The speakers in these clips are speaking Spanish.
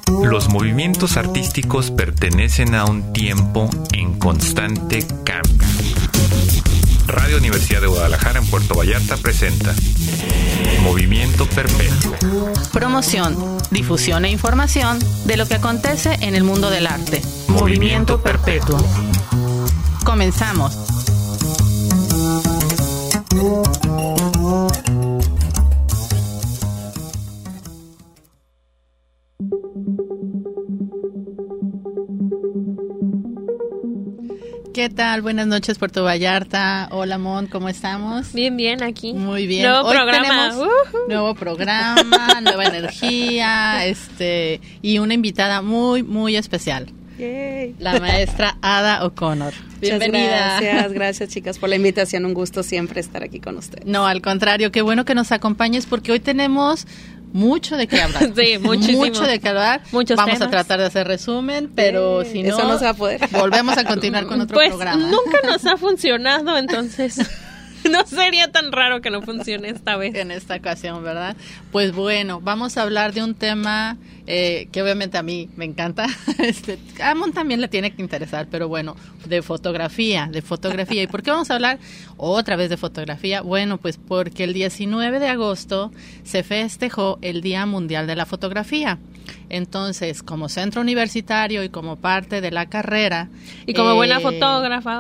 Los movimientos artísticos pertenecen a un tiempo en constante cambio. Radio Universidad de Guadalajara en Puerto Vallarta presenta Movimiento Perpetuo. Promoción, difusión e información de lo que acontece en el mundo del arte. Movimiento Perpetuo. Comenzamos. ¿Qué tal? Buenas noches, Puerto Vallarta. Hola, Mon, ¿cómo estamos? Bien, bien, aquí. Muy bien. Nuevo Hoy programa. Nuevo programa, nueva energía, y una invitada muy, muy especial. Yay. La maestra Ada O'Connor. Bienvenida. Gracias chicas por la invitación. Un gusto siempre estar aquí con ustedes. No, al contrario, qué bueno que nos acompañes porque hoy tenemos mucho de qué hablar. Sí, muchísimo. Mucho de qué hablar. Muchos Vamos temas. a tratar de hacer resumen, pero si no, eso no se va a poder. Volvemos a continuar con otro programa. Nunca nos ha funcionado, entonces no sería tan raro que no funcione esta vez. En esta ocasión, ¿verdad? Pues bueno, vamos a hablar de un tema que obviamente a mí me encanta. A Mon también le tiene que interesar, pero bueno, de fotografía. ¿Y por qué vamos a hablar otra vez de fotografía? Bueno, pues porque el 19 de agosto se festejó el Día Mundial de la Fotografía. Entonces, como centro universitario y como parte de la carrera y como buena fotógrafa,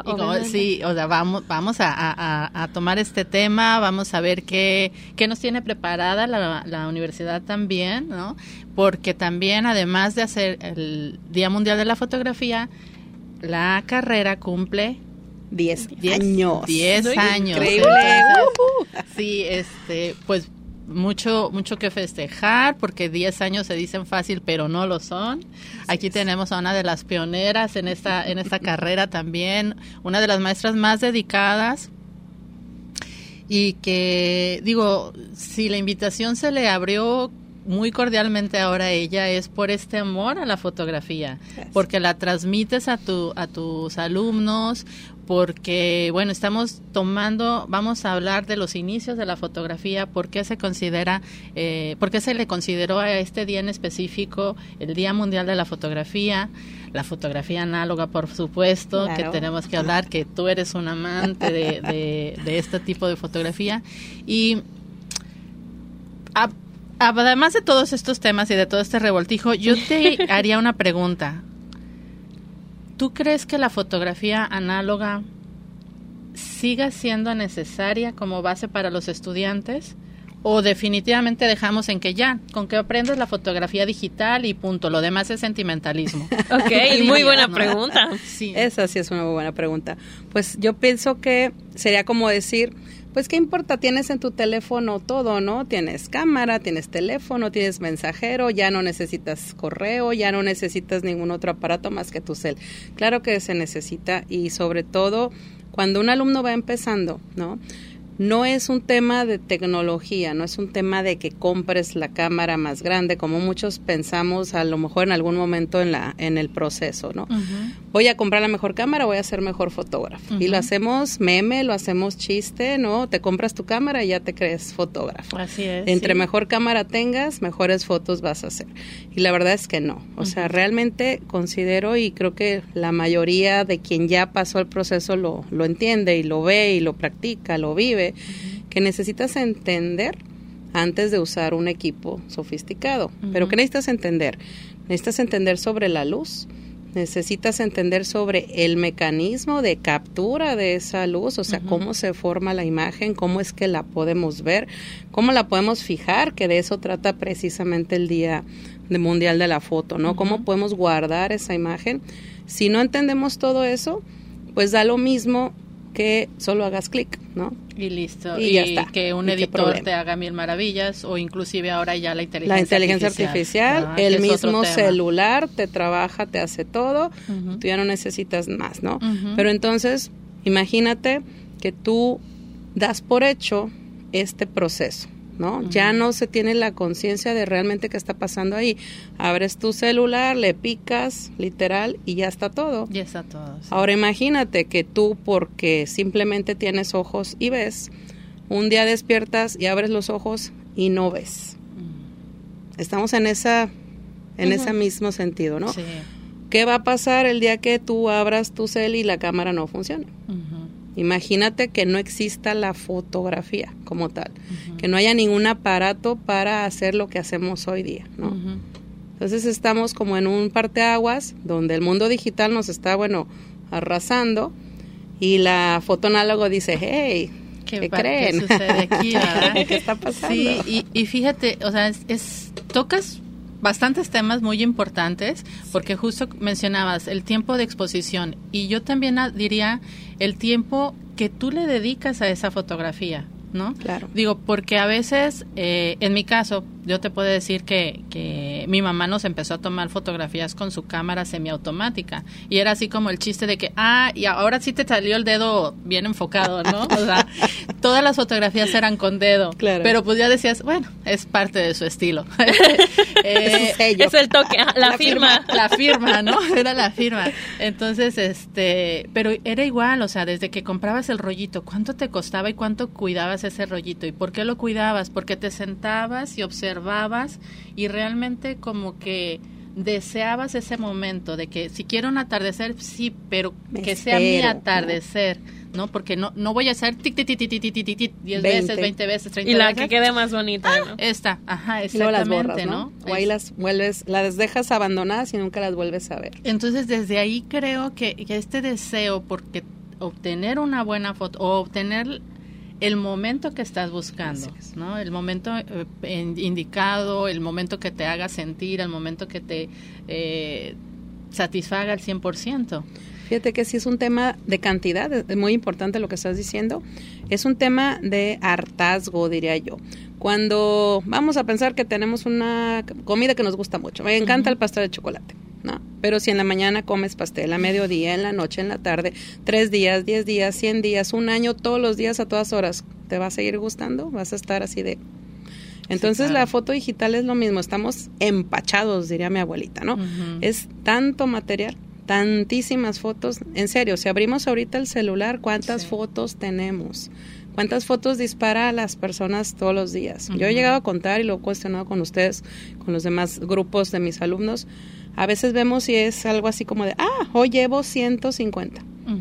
vamos a tomar este tema, vamos a ver qué nos tiene preparada la universidad también, ¿no? Porque también, además de hacer el Día Mundial de la Fotografía, la carrera cumple 10 años. 10 años. Increíble. Sí, pues mucho que festejar, porque 10 años se dicen fácil, pero no lo son. Aquí tenemos a una de las pioneras en esta carrera también, una de las maestras más dedicadas, y que, digo, si la invitación se le abrió muy cordialmente ahora a ella es por este amor a la fotografía, porque la transmites a tus alumnos, porque, bueno, vamos a hablar de los inicios de la fotografía, por qué se le consideró a este día en específico el Día Mundial de la Fotografía, la fotografía análoga, por supuesto, claro, que tenemos que hablar, que tú eres un amante de este tipo de fotografía, y además de todos estos temas y de todo este revoltijo, yo te haría una pregunta. ¿Tú crees que la fotografía análoga siga siendo necesaria como base para los estudiantes? ¿O definitivamente dejamos en que con que aprendas la fotografía digital y punto, lo demás es sentimentalismo? Ok, muy buena pregunta. Sí. Esa sí es una muy buena pregunta. Pues yo pienso que sería como decir, pues qué importa, tienes en tu teléfono todo, ¿no? Tienes cámara, tienes teléfono, tienes mensajero, ya no necesitas correo, ya no necesitas ningún otro aparato más que tu cel. Claro que se necesita, y sobre todo cuando un alumno va empezando, ¿no? No es un tema de tecnología, no es un tema de que compres la cámara más grande, como muchos pensamos a lo mejor en algún momento en el proceso, ¿no? Uh-huh. Voy a comprar la mejor cámara, voy a ser mejor fotógrafo. Uh-huh. Y lo hacemos meme, lo hacemos chiste, ¿no? Te compras tu cámara y ya te crees fotógrafo. Así es. Entre mejor cámara tengas, mejores fotos vas a hacer. Y la verdad es que no. O sea, realmente considero, y creo que la mayoría de quien ya pasó el proceso lo entiende y lo ve y lo practica, lo vive, que necesitas entender antes de usar un equipo sofisticado. ¿Pero qué necesitas entender? Necesitas entender sobre la luz, necesitas entender sobre el mecanismo de captura de esa luz, o sea, cómo se forma la imagen, cómo es que la podemos ver, cómo la podemos fijar, que de eso trata precisamente el Día Mundial de la Foto, ¿no? Cómo podemos guardar esa imagen. Si no entendemos todo eso, pues da lo mismo que solo hagas clic, ¿no? Y listo. Y ya está. Que un editor te haga mil maravillas, o inclusive ahora ya la inteligencia artificial, el mismo celular te trabaja, te hace todo, tú ya no necesitas más, ¿no? Pero entonces, imagínate que tú das por hecho este proceso, ¿no? Ya no se tiene la conciencia de realmente qué está pasando ahí. Abres tu celular, le picas, literal, y ya está todo. Ya está todo. Sí. Ahora imagínate que tú, porque simplemente tienes ojos y ves, un día despiertas y abres los ojos y no ves. Estamos en esa en ese mismo sentido, ¿no? Sí. ¿Qué va a pasar el día que tú abras tu cel y la cámara no funcione? Imagínate que no exista la fotografía como tal, que no haya ningún aparato para hacer lo que hacemos hoy día, ¿no? Entonces estamos como en un parteaguas donde el mundo digital nos está, arrasando y la foto análogo dice, hey, ¿qué creen? ¿Qué sucede aquí, verdad? ¿Qué está pasando? Sí, y fíjate, o sea, tocas bastantes temas muy importantes, porque justo mencionabas el tiempo de exposición, y yo también diría el tiempo que tú le dedicas a esa fotografía, ¿no? Claro. Digo, porque a veces, en mi caso, yo te puedo decir que mi mamá nos empezó a tomar fotografías con su cámara semiautomática, y era así como el chiste de que, y ahora sí te salió el dedo bien enfocado, ¿no? O sea, todas las fotografías eran con dedo, claro. Pero pues ya decías, bueno, es parte de su estilo. Es su sello. Es el toque, la firma. La firma, ¿no? Era la firma. Entonces, pero era igual, o sea, desde que comprabas el rollito, ¿cuánto te costaba y cuánto cuidabas ese rollito? ¿Y por qué lo cuidabas? Porque te sentabas y observabas y realmente como que deseabas ese momento de que si quiero un atardecer, sí, pero que sea mi atardecer, ¿no? Porque no voy a hacer 10 veces, 20 veces, 30 veces. Y la que quede más bonita, ¿no? Esta, ajá, exactamente, y luego las borras, ¿no? O ahí las dejas abandonadas y nunca las vuelves a ver. Entonces, desde ahí creo que este deseo porque obtener una buena foto o obtener el momento que estás buscando, ¿no? El momento indicado, el momento que te haga sentir, el momento que te satisfaga al 100%. Fíjate que sí es un tema de cantidad, es muy importante lo que estás diciendo. Es un tema de hartazgo, diría yo. Cuando vamos a pensar que tenemos una comida que nos gusta mucho, me encanta el pastel de chocolate, ¿no? Pero si en la mañana comes pastel, a mediodía, en la noche, en la tarde, 3 días, 10 días, 100 días, un año, todos los días, a todas horas, ¿te va a seguir gustando? ¿Vas a estar así de...? Entonces, sí, claro. La foto digital es lo mismo, estamos empachados, diría mi abuelita, ¿no? Es tanto material, tantísimas fotos, en serio, si abrimos ahorita el celular, ¿cuántas fotos tenemos? ¿Cuántas fotos dispara a las personas todos los días? Yo he llegado a contar y lo he cuestionado con ustedes, con los demás grupos de mis alumnos. A veces vemos si es algo así como de, hoy llevo 150.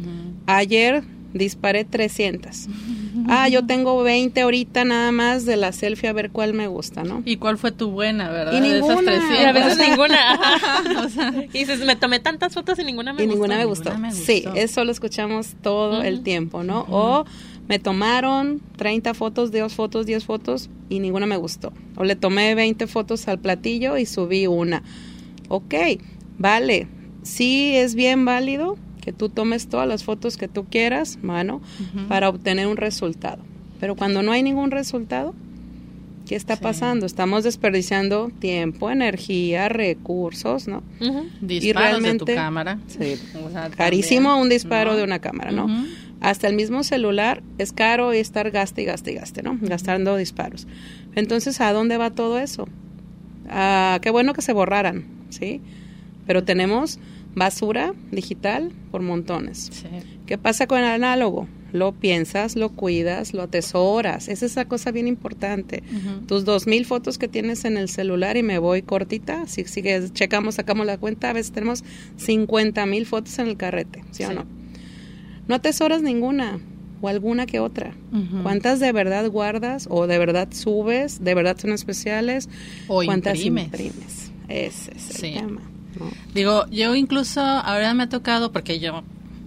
Ayer disparé 300. Yo tengo 20 ahorita nada más de la selfie a ver cuál me gusta, ¿no? ¿Y cuál fue tu buena, verdad? Y ninguna. Y a veces ninguna. O sea, y dices, me tomé tantas fotos y ninguna me gustó. Ninguna me gustó. Sí, eso lo escuchamos todo el tiempo, ¿no? O me tomaron 30 fotos, 10 fotos y ninguna me gustó. O le tomé 20 fotos al platillo y subí una. Ok, vale. Sí es bien válido que tú tomes todas las fotos que tú quieras, para obtener un resultado. Pero cuando no hay ningún resultado, ¿qué está pasando? Estamos desperdiciando tiempo, energía, recursos, ¿no? Disparos y realmente, de tu cámara. Sí, o sea, carísimo también, un disparo de una cámara, ¿no? Hasta el mismo celular es caro y estar gaste y gaste y gaste, ¿no? Gastando disparos. Entonces, ¿a dónde va todo eso? Qué bueno que se borraran, ¿sí? Pero tenemos basura digital por montones. Sí. ¿Qué pasa con el análogo? Lo piensas, lo cuidas, lo atesoras. Esa es la cosa bien importante. Tus 2,000 fotos que tienes en el celular, y me voy cortita, si sacamos la cuenta, a veces tenemos 50,000 fotos en el carrete, ¿sí o no? No atesoras ninguna, o alguna que otra. ¿Cuántas de verdad guardas, o de verdad subes, de verdad son especiales? O ¿cuántas imprimes? Ese es el tema. ¿No? Digo, yo incluso ahora me ha tocado, porque yo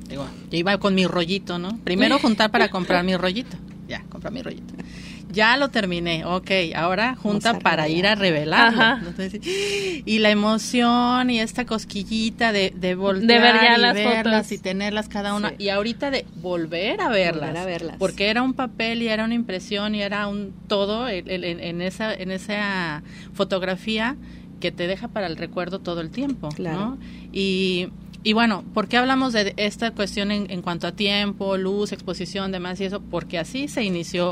iba con mi rollito, ¿no? Primero juntar para comprar mi rollito. Ya, comprar mi rollito. Ya lo terminé, ok, ahora junta para ir a revelarlo. Entonces, y la emoción y esta cosquillita de voltear de ver ya y las fotos fotos y tenerlas cada una. Sí. Y ahorita de volver a verlas. Porque era un papel y era una impresión y era un todo en esa fotografía que te deja para el recuerdo todo el tiempo, claro. ¿no? Y bueno, ¿por qué hablamos de esta cuestión en cuanto a tiempo, luz, exposición, demás y eso? Porque así se inició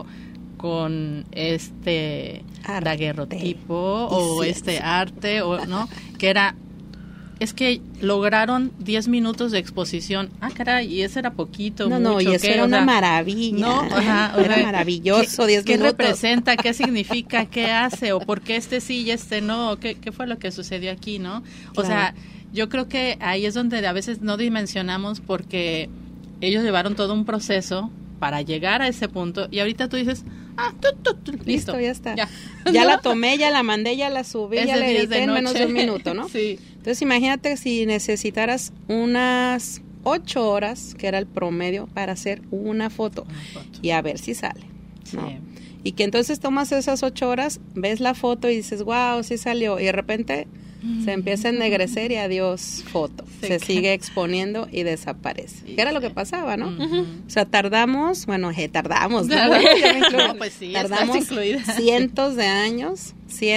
con este daguerrotipo o arte, o ¿no? Que era es que lograron 10 minutos de exposición. Ah, caray, y eso era poquito, No, mucho. y eso era una maravilla. No, ajá, era maravilloso, 10 ¿Qué minutos. representa? ¿Qué significa? ¿Qué hace? ¿O por qué este sí y este no? ¿Qué fue lo que sucedió aquí, no? O Claro. sea, yo creo que ahí es donde a veces no dimensionamos porque ellos llevaron todo un proceso para llegar a ese punto y ahorita tú dices, Listo, ya está. Ya, Ya la tomé, ya la mandé, ya la subí, Ese ya la día es edité de en menos de un noche. minuto, ¿no? Sí. Entonces imagínate si necesitaras unas 8 horas, que era el promedio, para hacer una foto y a ver si sale, ¿no? Sí. Y que entonces tomas esas 8 horas, ves la foto y dices, wow, sí salió, y de repente se empieza a ennegrecer y adiós foto. Se sigue exponiendo y desaparece. Sí, Que era lo sí. que pasaba, ¿no? Ujú. O sea, tardamos, ¿no? Claro. Ya me incluyo. No, pues sí, estás Tardamos incluida. cientos de años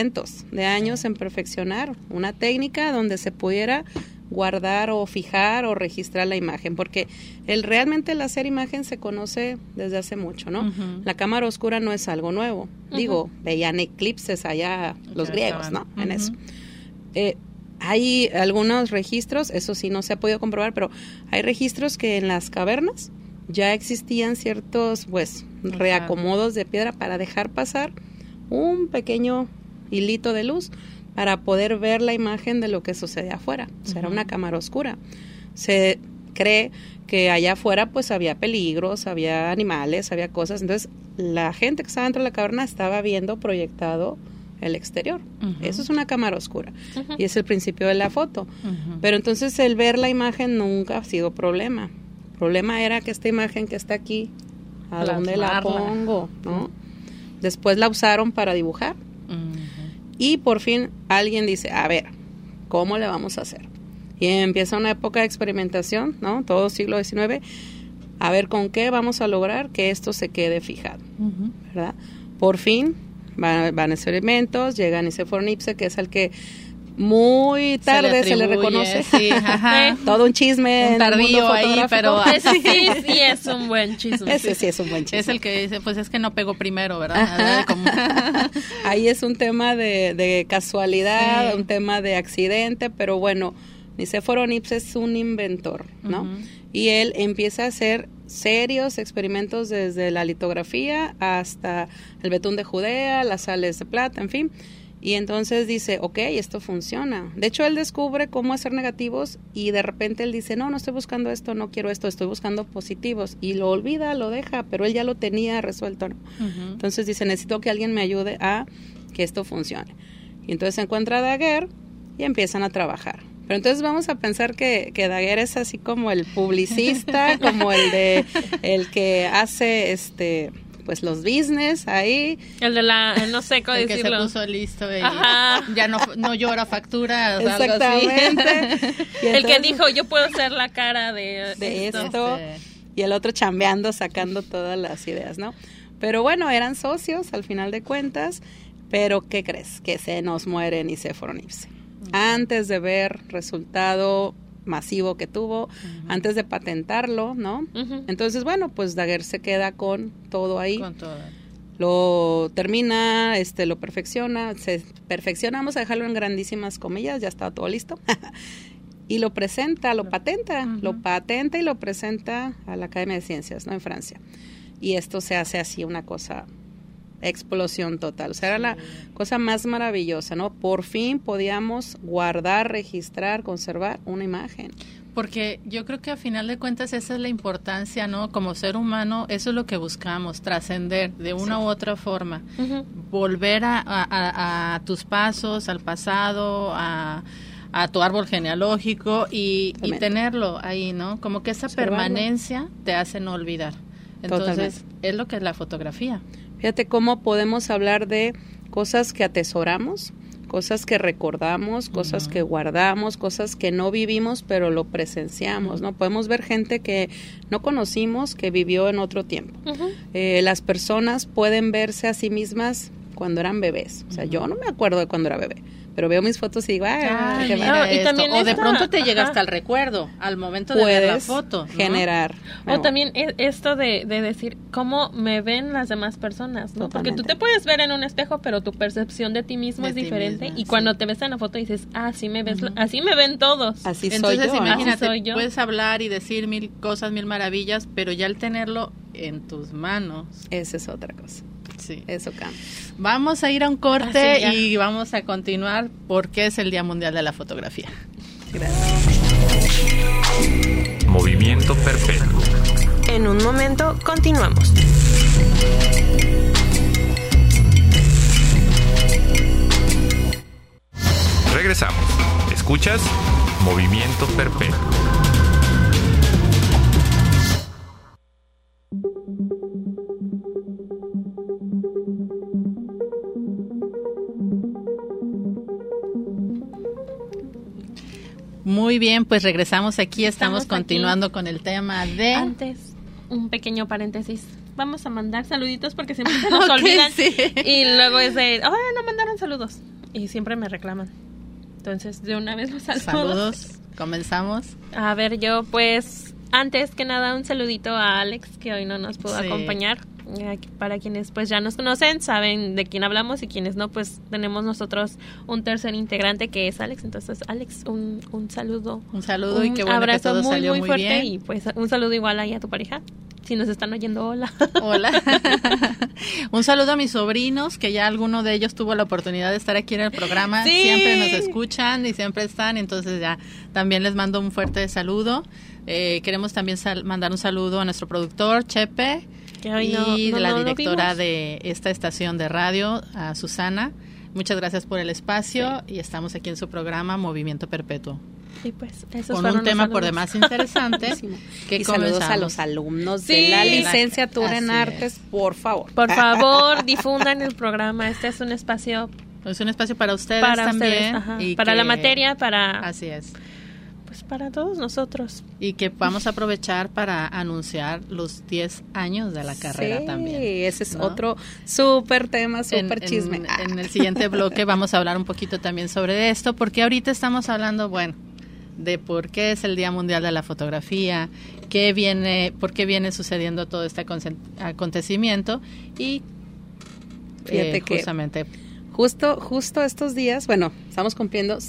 en perfeccionar una técnica donde se pudiera guardar o fijar o registrar la imagen, porque realmente el hacer imagen se conoce desde hace mucho, ¿no? Ujú. La cámara oscura no es algo nuevo. Digo, veían eclipses allá los Ya griegos, ¿no? estaban. En Ujú. eso. Hay algunos registros, eso sí no se ha podido comprobar, pero hay registros que en las cavernas ya existían ciertos, pues, reacomodos de piedra para dejar pasar un pequeño hilito de luz para poder ver la imagen de lo que sucede afuera. O sea, era una cámara oscura. Se cree que allá afuera pues había peligros, había animales, había cosas. Entonces, la gente que estaba dentro de la caverna estaba viendo proyectado el exterior. Ujú. Eso es una cámara oscura. Y es el principio de la foto. Ujú. Pero entonces el ver la imagen nunca ha sido problema. El problema era que esta imagen que está aquí, ¿a dónde la Plasmarla. pongo? ¿No? Después la usaron para dibujar. Ujú. Y por fin alguien dice, a ver, ¿cómo le vamos a hacer? Y empieza una época de experimentación, ¿no? Todo siglo XIX. A ver con qué vamos a lograr que esto se quede fijado, Ujú. ¿verdad? Por fin van experimentos, llega Nicéforo Nipse, que es el que muy tarde se le atribuye, reconoce. Sí, ajá. Todo un chisme Un en el mundo tardío ahí, fotográfico. pero Ese sí es un buen chisme. Ese sí es un buen chisme. es el que dice, pues es que no pegó primero, ¿verdad? Ajá. Como- Ahí es un tema de casualidad, Sí. un tema de accidente, pero bueno, Nicéforo Nipse es un inventor, ¿no? Ujú. Y él empieza a hacer serios experimentos desde la litografía hasta el betún de Judea, las sales de plata, en fin. Y entonces dice, ok, esto funciona. De hecho, él descubre cómo hacer negativos y de repente él dice, no estoy buscando esto, no quiero esto, estoy buscando positivos. Y lo olvida, lo deja, pero él ya lo tenía resuelto, ¿no? Ujú. Entonces dice, necesito que alguien me ayude a que esto funcione. Y entonces se encuentra a Daguerre y empiezan a trabajar. Pero entonces vamos a pensar que Daguerre es así como el publicista, como el que hace pues los business ahí. El de no sé cómo El que se decirlo. puso listo y Ajá. ya no llora facturas, algo así. Exactamente. Y El que entonces, dijo, yo puedo ser la cara de esto. Este, Y el otro chambeando, sacando todas las ideas, ¿no? Pero bueno, eran socios al final de cuentas, pero ¿qué crees? Que se nos muere Nicéforo Nipse. Antes de ver resultado masivo que tuvo, antes de patentarlo, ¿no? Ujú. Entonces, bueno, pues Daguerre se queda con todo ahí, con todo. lo termina, lo perfecciona, vamos a dejarlo en grandísimas comillas, ya está todo listo. Y lo presenta, lo patenta y lo presenta a la Academia de Ciencias, ¿no? En Francia. Y esto se hace así una cosa, explosión total. O sea, era la cosa más maravillosa, ¿no? Por fin podíamos guardar, registrar, conservar una imagen. Porque yo creo que a final de cuentas esa es la importancia, ¿no? Como ser humano, eso es lo que buscamos, trascender de una u otra forma. Ujú. Volver a tus pasos, al pasado, a tu árbol genealógico y Totalmente. tenerlo ahí, ¿no? Como que esa Observarlo. permanencia te hace no olvidar. Entonces, Totalmente. es lo que es la fotografía. Fíjate cómo podemos hablar de cosas que atesoramos, cosas que recordamos, cosas que guardamos, cosas que no vivimos, pero lo presenciamos, ¿no? Podemos ver gente que no conocimos, que vivió en otro tiempo. Ujú. Las personas pueden verse a sí mismas cuando eran bebés. O sea, yo no me acuerdo de cuando era bebé, pero veo mis fotos y digo, Ay, qué mira padre. Y esto. también O de esta- pronto te llega ajá. hasta el recuerdo al momento de ver la puedes foto, ¿no? generar. O también esto de decir cómo me ven las demás personas, ¿no? Porque tú Totalmente. te puedes ver en un espejo, pero tu percepción de ti mismo De es ti diferente. misma, y sí. cuando te ves en la foto dices, así me ves, así me ven todos. Así soy Entonces yo, ¿no? imagínate, Así soy yo. puedes hablar y decir mil cosas, mil maravillas, pero ya al tenerlo en tus manos, Esa es otra cosa. sí. Eso cambia. Vamos a ir a un corte Así ya. y vamos a continuar porque es el Día Mundial de la Fotografía. Gracias. Movimiento perpetuo. En un momento continuamos. Regresamos. ¿Escuchas? Movimiento perpetuo. Muy bien, pues regresamos aquí, estamos Estamos continuando aquí. con el tema de... Antes, un pequeño paréntesis. Vamos a mandar saluditos porque siempre se nos Ok, olvidan. sí. Y luego es de, oh, no mandaron saludos. Y siempre me reclaman. Entonces, de una vez los saludos. Saludos, comenzamos. A ver, yo pues, antes que nada, un saludito a Alex, que hoy no nos pudo Sí. acompañar. Para quienes pues ya nos conocen, saben de quién hablamos, y quienes no, pues tenemos nosotros un tercer integrante que es Alex. Entonces, Alex, un saludo. Un saludo y Un qué bueno que abrazo todo muy, salió muy muy fuerte. bien. Y pues un saludo igual ahí a tu pareja. Si nos están oyendo, hola. Hola. Un saludo a mis sobrinos, que ya alguno de ellos tuvo la oportunidad de estar aquí en el programa. Sí. Siempre nos escuchan y siempre están, entonces ya también les mando un fuerte saludo. Queremos también mandar un saludo a nuestro productor, Chepe, Que hoy y no la lo directora vimos. de esta estación de radio, a Susana. Muchas gracias por el espacio y estamos aquí en su programa Movimiento Perpetuo. Y pues, esos Con fueron un tema los por saludos. demás interesante. que Y saludos a comenzamos. los alumnos Sí. de la licenciatura en Así artes, por favor. Por favor, difundan el programa. Este es un espacio Es un espacio para ustedes para también. ustedes, ajá, y para que- la materia, para Así es. pues para todos nosotros. Y que vamos a aprovechar para anunciar los 10 años de la carrera Sí, también. ese es ¿no? otro súper tema, súper chisme. En el siguiente bloque vamos a hablar un poquito también sobre esto, porque ahorita estamos hablando, bueno, de por qué es el Día Mundial de la Fotografía, por qué viene sucediendo todo este acontecimiento y Fíjate que justamente Justo estos días, bueno, estamos cumpliendo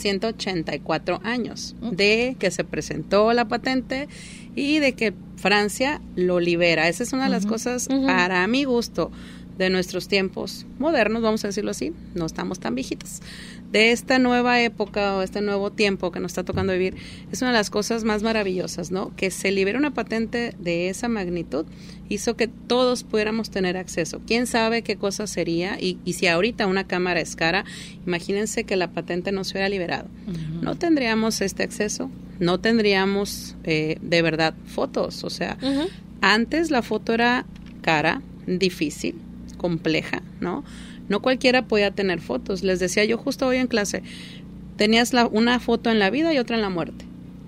184 años de que se presentó la patente y de que Francia lo libera. Esa es una de las cosas, para mi gusto, de nuestros tiempos modernos, vamos a decirlo así, no estamos tan viejitos. De esta nueva época o este nuevo tiempo que nos está tocando vivir, es una de las cosas más maravillosas, ¿no? Que se libere una patente de esa magnitud, hizo que todos pudiéramos tener acceso. ¿Quién sabe qué cosa sería? Y si ahorita una cámara es cara, imagínense que la patente no se hubiera liberado. No tendríamos este acceso, no tendríamos de verdad fotos. O sea, antes la foto era cara, difícil, compleja, ¿no? No cualquiera podía tener fotos. Les decía yo justo hoy en clase, tenías una foto en la vida y otra en la muerte.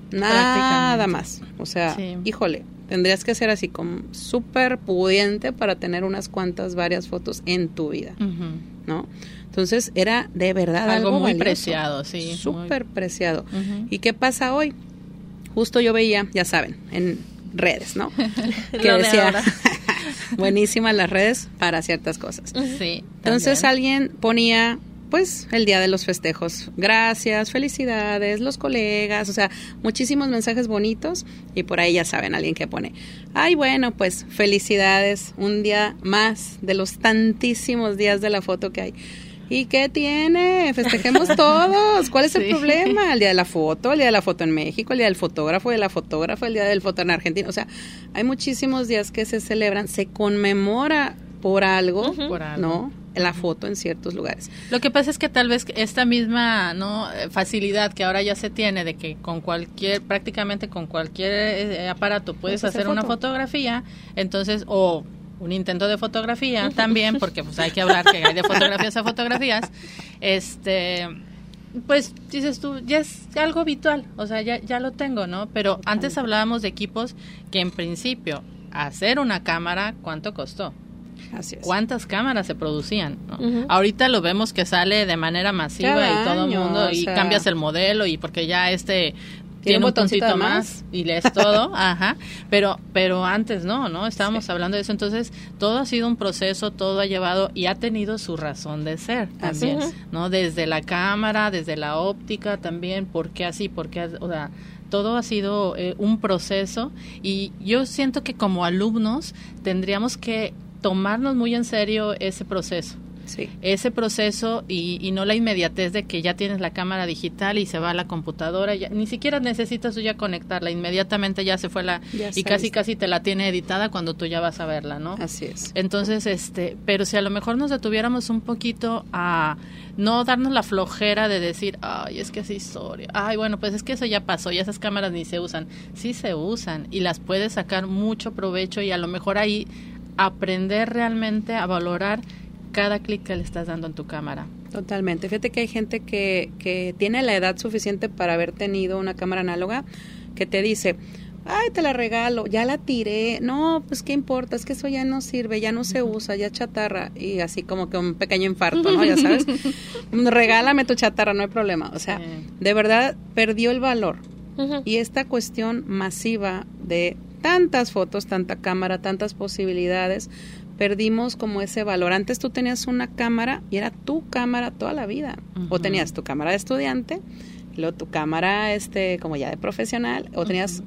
Nada más. O sea, Sí. híjole, tendrías que ser así como súper pudiente para tener unas cuantas, varias fotos en tu vida, ¿no? Entonces era de verdad algo muy valioso, preciado, sí. súper preciado. Ujú. ¿Y qué pasa hoy? Justo yo veía, ya saben, en redes, ¿no? Que Lo de decía, ahora. buenísimas las redes para ciertas cosas. Sí. Entonces también. alguien ponía, pues, el día de los festejos. Gracias, felicidades, los colegas, o sea, muchísimos mensajes bonitos. Y por ahí ya saben, alguien que pone, ay, bueno, pues, felicidades, un día más de los tantísimos días de la foto que hay. ¿Y qué tiene? Festejemos todos. ¿Cuál es el Sí. problema? El día de la foto, el día de la foto en México, el día del fotógrafo, de la fotógrafa, el día del foto en Argentina. O sea, hay muchísimos días que se celebran, se conmemora por algo, Por algo. ¿no? La foto en ciertos lugares. Lo que pasa es que tal vez esta misma facilidad que ahora ya se tiene de que prácticamente con cualquier aparato puedes hacer una fotografía, entonces, o un intento de fotografía también, porque pues hay que hablar que hay de fotografías a fotografías, pues dices tú, ya es algo habitual, o sea, ya lo tengo, ¿no? Pero antes hablábamos de equipos que en principio, hacer una cámara, ¿cuánto costó? Así es. ¿Cuántas cámaras se producían? ¿No? Ujú. Ahorita lo vemos que sale de manera masiva Cada y todo el año, mundo, o y sea, cambias el modelo y porque ya tiene un un botoncito puntito de más y lees todo, ajá, pero antes no, estábamos hablando de eso, entonces todo ha sido un proceso, todo ha llevado y ha tenido su razón de ser también, Así es. ¿no? Desde la cámara, desde la óptica también, ¿por qué así? O sea, todo ha sido un proceso y yo siento que como alumnos tendríamos que tomarnos muy en serio ese proceso. Sí. Ese proceso y no la inmediatez de que ya tienes la cámara digital y se va a la computadora, ya, ni siquiera necesitas tú ya conectarla, inmediatamente ya se fue Ya y está casi lista. te la tiene editada cuando tú ya vas a verla, ¿no? Así es. Entonces, pero si a lo mejor nos detuviéramos un poquito a no darnos la flojera de decir, ay, es que es historia, ay, bueno, pues es que eso ya pasó, ya esas cámaras ni se usan, sí se usan y las puedes sacar mucho provecho y a lo mejor ahí aprender realmente a valorar cada clic que le estás dando en tu cámara. Totalmente. Fíjate que hay gente que tiene la edad suficiente para haber tenido una cámara análoga que te dice, ay, te la regalo, ya la tiré, no, pues qué importa, es que eso ya no sirve, ya no se usa, ya chatarra, y así como que un pequeño infarto, ¿no? Ya sabes, regálame tu chatarra, no hay problema. O sea, Sí. de verdad perdió el valor. Ujú. Y esta cuestión masiva de tantas fotos, tanta cámara, tantas posibilidades, perdimos como ese valor. Antes tú tenías una cámara y era tu cámara toda la vida. O Ujú. tenías tu cámara de estudiante, y luego tu cámara como ya de profesional, o tenías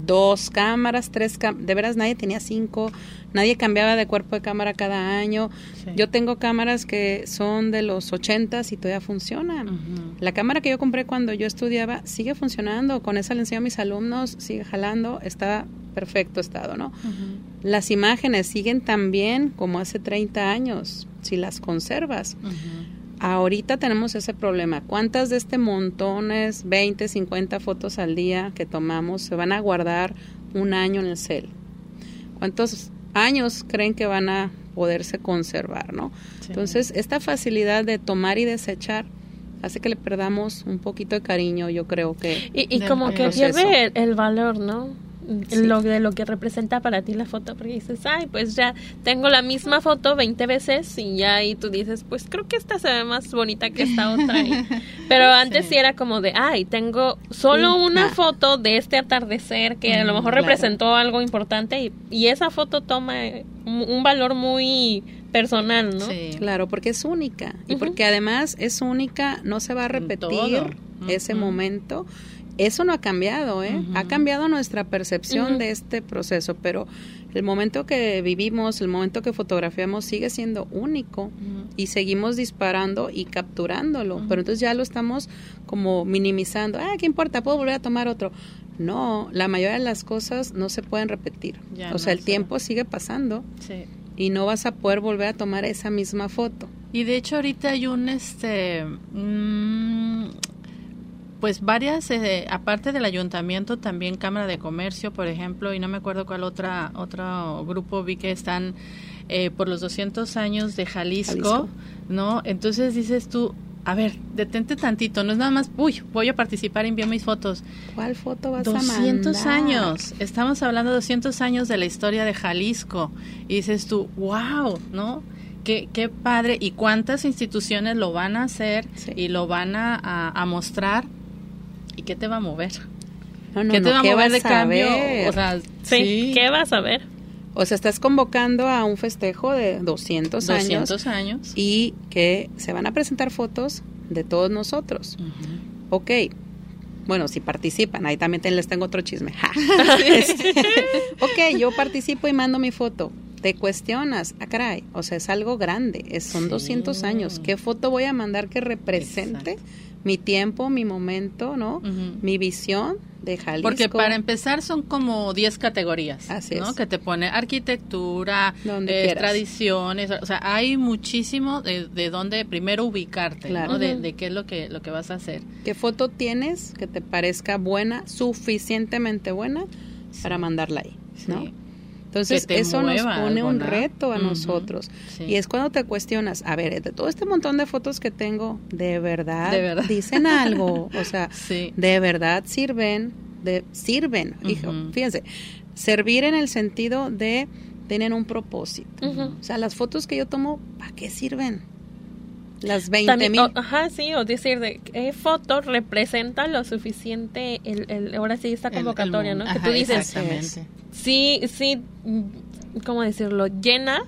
2 cámaras, 3 cámaras, de veras nadie tenía 5, nadie cambiaba de cuerpo de cámara cada año. Sí. Yo tengo cámaras que son de los 80s y todavía funcionan. Ujú. La cámara que yo compré cuando yo estudiaba sigue funcionando, con esa le enseño a mis alumnos, sigue jalando, está perfecto estado, ¿no? Ujú. Las imágenes siguen tan bien como hace 30 años, si las conservas. Ujú. Ahorita tenemos ese problema. ¿Cuántas de montones, 20, 50 fotos al día que tomamos se van a guardar un año en el cel? ¿Cuántos años creen que van a poderse conservar, no? Sí. Entonces, esta facilidad de tomar y desechar hace que le perdamos un poquito de cariño, yo creo que. Y Del como que proceso. pierde el valor, ¿no? Sí. De lo que representa para ti la foto, porque dices, ay, pues ya tengo la misma foto 20 veces y ya y tú dices, pues creo que esta se ve más bonita que esta otra. Pero antes sí era como de, ay, tengo solo una foto de este atardecer que a lo mejor Claro. representó algo importante y esa foto toma un valor muy personal, ¿no? Sí. Claro, porque es única. Y Ujú. porque además es única, no se va a repetir todo. ese Ujú. momento. Eso no ha cambiado, ¿eh? Ujú. Ha cambiado nuestra percepción Ujú. de este proceso, pero el momento que vivimos, el momento que fotografiamos sigue siendo único Ujú. y seguimos disparando y capturándolo, Ujú. pero entonces ya lo estamos como minimizando. ¿Qué importa? ¿Puedo volver a tomar otro? No, la mayoría de las cosas no se pueden repetir. Ya o sea, no el se- tiempo sigue pasando Sí. y no vas a poder volver a tomar esa misma foto. Y de hecho ahorita hay pues varias, aparte del ayuntamiento, también Cámara de Comercio, por ejemplo, y no me acuerdo cuál otro grupo vi que están por los 200 años de Jalisco, ¿no? Entonces dices tú, a ver, detente tantito, no es nada más, voy a participar y envío mis fotos. ¿Cuál foto vas a 200 mandar? años, estamos hablando de 200 años de la historia de Jalisco, y dices tú, wow, ¿no? Qué padre, y cuántas instituciones lo van a hacer Sí. y lo van a mostrar, y qué te va a mover. No, no, ¿Qué te no, va a ¿qué mover vas de a cambio? ver? O sea, Sí, ¿qué vas a ver? O sea, estás convocando a un festejo de 200 años 200 años. y que se van a presentar fotos de todos nosotros. Ujú. Ok, bueno, si participan, ahí también les tengo otro chisme. Ja. Ok, yo participo y mando mi foto. Te cuestionas, caray, o sea, es algo grande, son Sí. 200 años. ¿Qué foto voy a mandar que represente Exacto. mi tiempo, mi momento, ¿no? Ujú. Mi visión de Jalisco? Porque para empezar son como 10 categorías, Así ¿no? es. Que te pone arquitectura, Donde quieras. tradiciones, o sea, hay muchísimo de dónde primero ubicarte, Claro. ¿no? Ujú. De qué es lo que vas a hacer. ¿Qué foto tienes que te parezca buena, suficientemente buena para mandarla ahí, ¿no? Sí. Entonces, Que te eso nos mueva pone algo, un ¿no? reto a Ujú. nosotros. Sí. Y es cuando te cuestionas, a ver, de todo este montón de fotos que tengo, ¿de verdad, ¿De verdad? dicen algo? O sea, Sí. ¿de verdad sirven? Sirven. Hijo, Ujú. fíjense, servir en el sentido de tienen un propósito. Ujú. O sea, las fotos que yo tomo, ¿para qué sirven? Las 20,000. También, o decir de qué foto representa lo suficiente ahora sí esta convocatoria, ¿no? Que tú dices, exactamente. sí, ¿cómo decirlo? Llena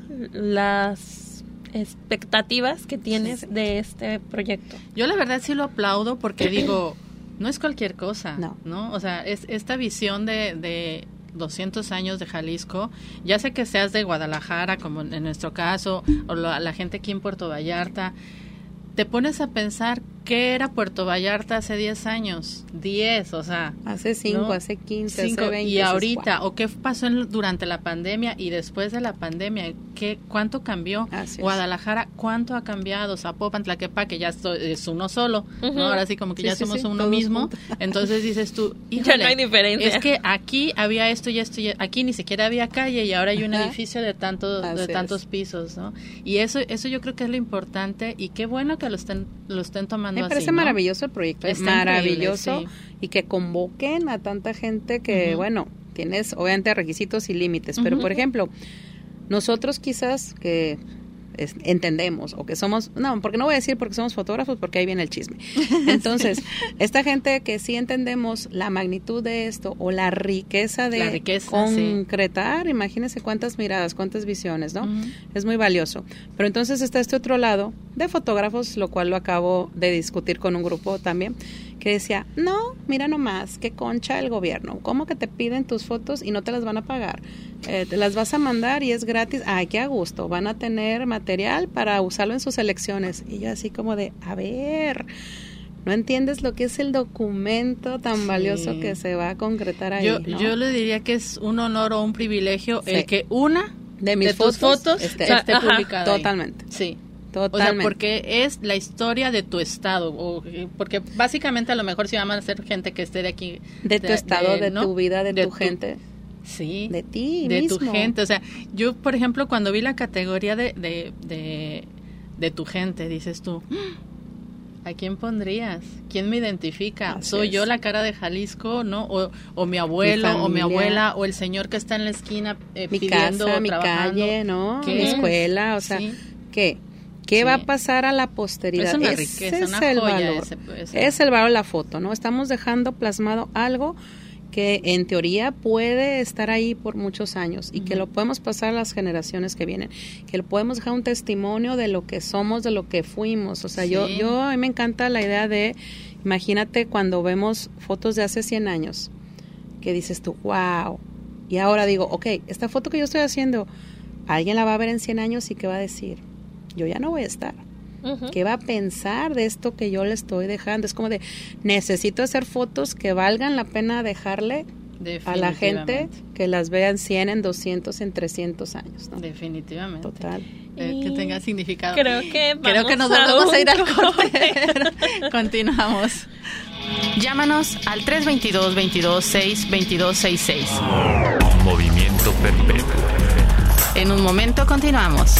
las expectativas que tienes de este proyecto. Yo la verdad sí lo aplaudo porque digo, no es cualquier cosa, ¿no? O sea, es esta visión de 200 años de Jalisco. Ya sé que seas de Guadalajara, como en nuestro caso, o la gente aquí en Puerto Vallarta, te pones a pensar qué era Puerto Vallarta hace 10 años, 10, o sea. Hace 5, ¿no? hace 15, 5, hace 20. y ahorita, o qué pasó durante la pandemia y después de la pandemia, ¿cuánto cambió? Guadalajara, ¿cuánto ha cambiado? Zapopan, Tlaquepaque, ya es uno solo, ¿no? Ahora sí como que ya somos uno mismo, juntos. Entonces dices tú, híjole, ya no hay diferencia. Es que aquí había esto y esto, y aquí ni siquiera había calle y ahora hay un edificio de tantos pisos, ¿no? Y eso yo creo que es lo importante y qué bueno que lo estén tomando. Me parece maravilloso el proyecto, es maravilloso, sí. Y que convoquen a tanta gente que, bueno, tienes obviamente requisitos y límites, pero por ejemplo, nosotros quizás que entendemos o que somos, no, porque no voy a decir porque somos fotógrafos, porque ahí viene el chisme. Entonces, esta gente que sí entendemos la magnitud de esto o la riqueza de concretar, imagínense cuántas miradas, cuántas visiones, ¿no? Es muy valioso. Pero entonces está este otro lado de fotógrafos, lo cual lo acabo de discutir con un grupo también, que decía, no, mira nomás, qué concha el gobierno, ¿cómo que te piden tus fotos y no te las van a pagar? Te las vas a mandar y es gratis, ay, qué a gusto, van a tener material para usarlo en sus elecciones. Y yo así como de, a ver, no entiendes lo que es el documento tan valioso que se va a concretar ahí, ¿no? Yo le diría que es un honor o un privilegio el que una de mis tus fotos esté publicada totalmente. Ahí. Sí. Totalmente. O sea, porque es la historia de tu estado, porque básicamente a lo mejor si van a ser gente que esté de aquí. De tu estado, de ¿no? tu vida, de tu gente. Sí. De ti de mismo. Tu gente. O sea, yo, por ejemplo, cuando vi la categoría de tu gente, dices tú, ¿a quién pondrías? ¿Quién me identifica? Así ¿Soy es. yo la cara de Jalisco, no? O mi abuelo, o mi abuela, o el señor que está en la esquina mi pidiendo, casa, mi trabajando. calle, ¿no? Mi escuela, o sea, ¿Qué va a pasar a la posteridad? Es una riqueza, una es el joya valor. Es el valor de la foto, ¿no? Estamos dejando plasmado algo que en teoría puede estar ahí por muchos años y que lo podemos pasar a las generaciones que vienen, que lo podemos dejar un testimonio de lo que somos, de lo que fuimos. O sea, yo a mí me encanta la idea de, imagínate cuando vemos fotos de hace 100 años, que dices tú, wow. Y ahora digo, ok, esta foto que yo estoy haciendo, alguien la va a ver en 100 años y ¿qué va a decir? Yo ya no voy a estar. ¿Qué va a pensar de esto que yo le estoy dejando? Es como de, necesito hacer fotos que valgan la pena dejarle a la gente, que las vean 100, en 200, en 300 años, ¿no? Definitivamente. Total. Que tenga significado. Creo que nos vamos a ir al corte. Continuamos. Llámanos al 322-22-6-2266. Movimiento Perpetuo. En un momento continuamos.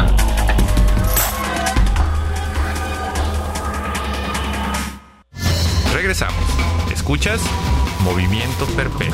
Regresamos. ¿Escuchas? Movimiento Perpetuo.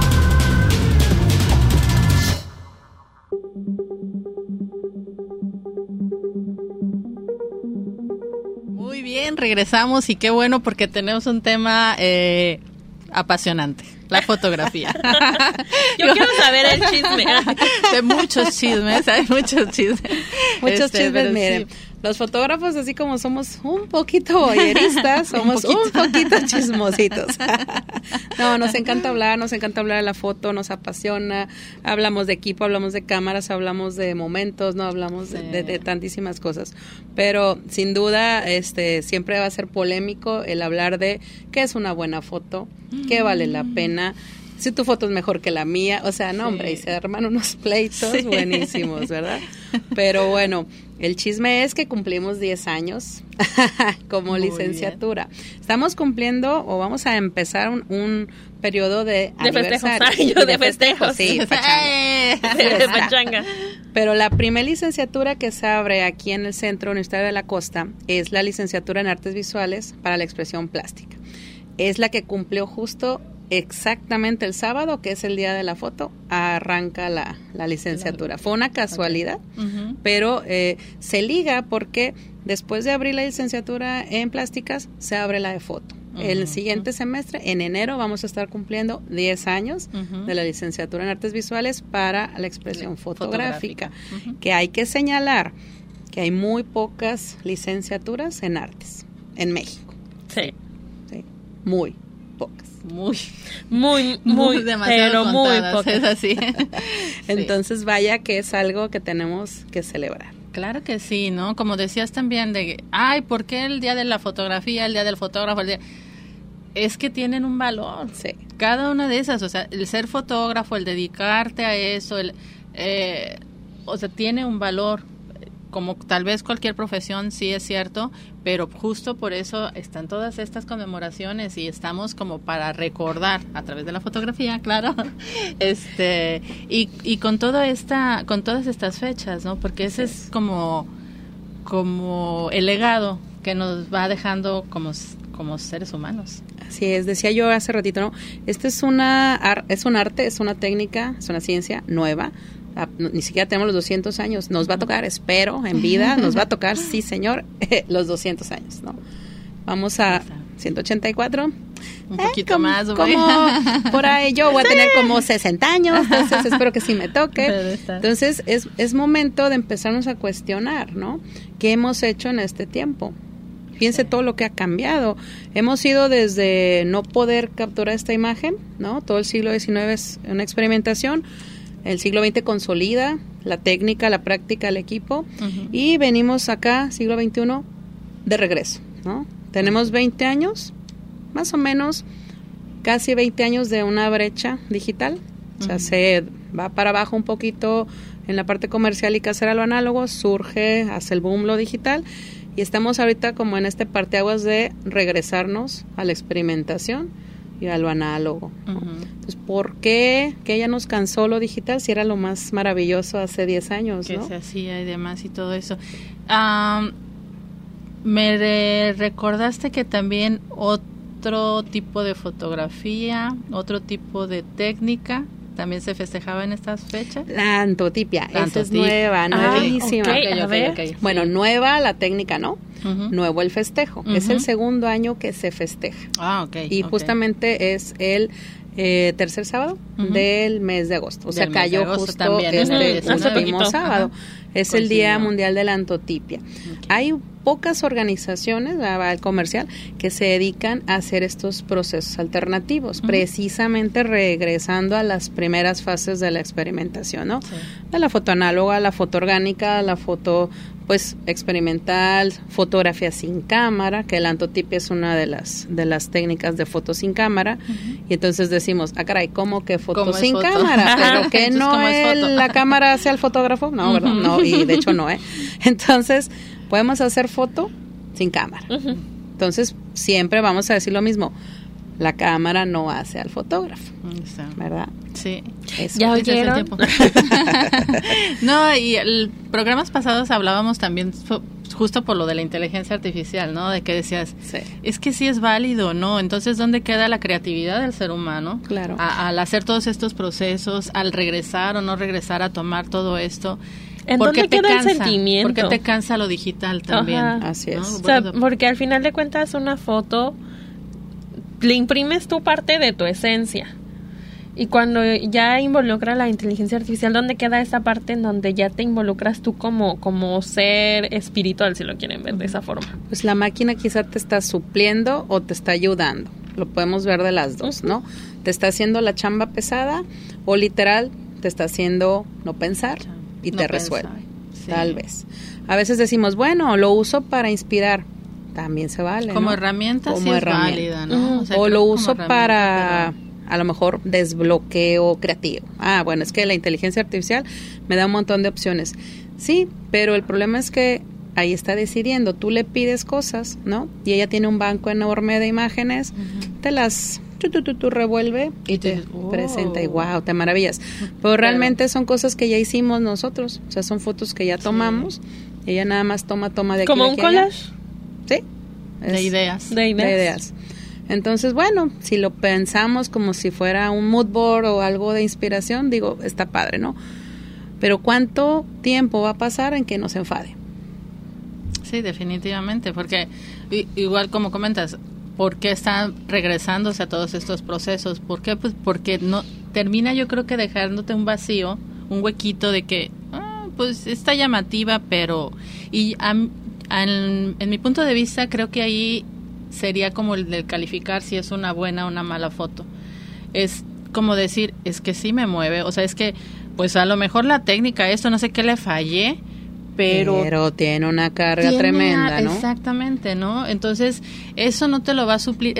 Muy bien, regresamos y qué bueno porque tenemos un tema apasionante, la fotografía. Yo quiero saber el chisme. De muchos chismes, hay muchos chismes. Muchos chismes, miren. Sí. Los fotógrafos, así como somos un poquito voyeristas, somos un poquito chismositos. No, nos encanta hablar de la foto, nos apasiona, hablamos de equipo, hablamos de cámaras, hablamos de momentos, no hablamos de tantísimas cosas. Pero sin duda, siempre va a ser polémico el hablar de qué es una buena foto, qué vale la pena. Si tu foto es mejor que la mía, o sea, no, hombre, y se arman unos pleitos buenísimos, ¿verdad? Pero bueno, el chisme es que cumplimos 10 años como licenciatura. Estamos cumpliendo o vamos a empezar un periodo de aniversario. De festejos. Sí, pachanga. Pero la primera licenciatura que se abre aquí en el Centro Universitario de la Costa es la licenciatura en Artes Visuales para la Expresión Plástica. Es la que cumplió justo exactamente el sábado, que es el día de la foto, arranca la licenciatura. Fue una casualidad, pero se liga porque después de abrir la licenciatura en plásticas, se abre la de foto. El siguiente semestre, en enero, vamos a estar cumpliendo 10 años de la licenciatura en artes visuales para la expresión fotográfica. Que hay que señalar que hay muy pocas licenciaturas en artes en México. Sí. Sí, muy pocas. Muy, demasiado pero muy contadas, pocas. es así. Entonces, vaya que es algo que tenemos que celebrar. Claro que sí, ¿no? Como decías también de, ¿por qué el día de la fotografía, el día del fotógrafo, es que tienen un valor? Sí. Cada una de esas, o sea, el ser fotógrafo, el dedicarte a eso, tiene un valor. Como tal vez cualquier profesión, sí es cierto, pero justo por eso están todas estas conmemoraciones y estamos como para recordar a través de la fotografía, claro, y con todas estas fechas, ¿no? Porque ese es como el legado que nos va dejando como seres humanos. Así es, decía yo hace ratito, ¿no? Esto es un arte, es una técnica, es una ciencia nueva. Ni siquiera tenemos los 200 años. Nos va a tocar, espero, en vida, nos va a tocar, sí señor, los 200 años, ¿no? Vamos a 184. Un poquito más. Como por ahí yo voy a tener como 60 años, entonces espero que sí me toque. Entonces es momento de empezarnos a cuestionar, ¿no? ¿Qué hemos hecho en este tiempo? Fíjense todo lo que ha cambiado. Hemos ido desde no poder capturar esta imagen, ¿no? Todo el siglo XIX es una experimentación. El siglo XX consolida la técnica, la práctica, el equipo, y venimos acá, siglo XXI, de regreso, ¿no? Tenemos 20 años, más o menos, casi 20 años de una brecha digital, o sea, se va para abajo un poquito en la parte comercial y casera lo análogo, surge, hace el boom lo digital, y estamos ahorita como en este parteaguas de regresarnos a la experimentación y a lo análogo, ¿no? Entonces, ¿por qué que ella nos cansó lo digital si era lo más maravilloso hace 10 años, que ¿no? se hacía y demás y todo eso? Me recordaste que también otro tipo de fotografía, otro tipo de técnica también se festejaba en estas fechas. La antotipia, esa es nueva, nuevísima. Okay. Bueno, nueva la técnica, ¿no? Nuevo el festejo. Es el segundo año que se festeja. Y justamente es el tercer sábado del mes de agosto. O sea, cayó justo también, este último sábado. Es el Día Mundial de la Antotipia. Hay pocas organizaciones el comercial que se dedican a hacer estos procesos alternativos, precisamente regresando a las primeras fases de la experimentación, ¿no? De la foto análoga, la foto orgánica, la foto pues experimental, fotografía sin cámara, que la antotipia es una de las técnicas de foto sin cámara, y entonces decimos, caray, ¿cómo que foto sin cámara? Pero que no la cámara hacia el fotógrafo, no, ¿verdad? No, y de hecho no, Entonces, podemos hacer foto sin cámara. Entonces, siempre vamos a decir lo mismo, la cámara no hace al fotógrafo, ¿verdad? Sí. Eso. ¿Ya oyeron? No, y programas pasados hablábamos también justo por lo de la inteligencia artificial, ¿no? De que decías, es que sí es válido, ¿no? Entonces, ¿dónde queda la creatividad del ser humano? Claro. Al hacer todos estos procesos, al regresar o no regresar a tomar todo esto. ¿En dónde queda el sentimiento? Porque te cansa lo digital también. Así es. ¿no? O sea, porque al final de cuentas una foto le imprimes tu parte de tu esencia. Y cuando ya involucra la inteligencia artificial, ¿dónde queda esa parte en donde ya te involucras tú como ser espiritual, si lo quieren ver de esa forma? Pues la máquina quizá te está supliendo o te está ayudando. Lo podemos ver de las dos, ¿no? Te está haciendo la chamba pesada o literal te está haciendo no pensar y te resuelve. Tal vez. A veces decimos, bueno, lo uso para inspirar. También se vale, como ¿no? herramienta como sí herramienta. Es válida, ¿no? O lo uso para a lo mejor desbloqueo creativo. Bueno, es que la inteligencia artificial me da un montón de opciones. Sí, pero el problema es que ahí está decidiendo. Tú le pides cosas, ¿no? Y ella tiene un banco enorme de imágenes, te las tú revuelve y te presenta y wow, te maravillas. Pero realmente son cosas que ya hicimos nosotros. O sea, son fotos que ya tomamos. Ella nada más toma de aquí. ¿Como de un aquí collage? Sí. De ideas. De ideas. Entonces, bueno, si lo pensamos como si fuera un mood board o algo de inspiración, digo, está padre, ¿no? Pero ¿cuánto tiempo va a pasar en que nos enfade? Sí, definitivamente, porque igual como comentas, ¿por qué están regresándose a todos estos procesos? ¿Por qué? Pues porque no termina, yo creo que dejándote un vacío, un huequito de que, pues está llamativa, pero... Y en mi punto de vista, creo que ahí sería como el de calificar si es una buena o una mala foto. Es como decir, es que sí me mueve, o sea, es que, pues a lo mejor la técnica, esto, no sé qué le fallé, pero tiene una carga tremenda, ¿no? Exactamente, ¿no? Entonces, eso no te lo va a suplir,